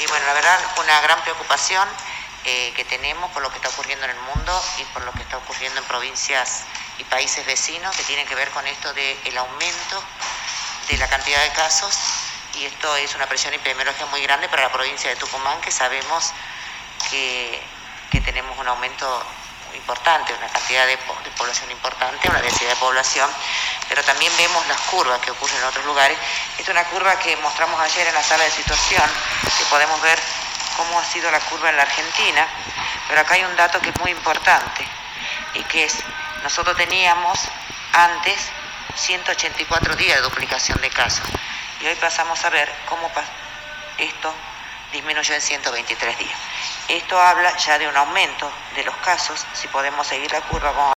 Y bueno, la verdad, una gran preocupación que tenemos por lo que está ocurriendo en el mundo y por lo que está ocurriendo en provincias y países vecinos, que tienen que ver con esto del aumento de la cantidad de casos, y esto es una presión epidemiológica muy grande para la provincia de Tucumán, que sabemos que tenemos un aumento importante, una cantidad de población importante, una densidad de población, pero también vemos las curvas que ocurren en otros lugares. Esta es una curva que mostramos ayer en la sala de situación, que podemos ver cómo ha sido la curva en la Argentina, pero acá hay un dato que es muy importante, y que es, nosotros teníamos antes 184 días de duplicación de casos, y hoy pasamos a ver cómo esto disminuyó en 123 días. Esto habla ya de un aumento de los casos. Si podemos seguir la curva, vamos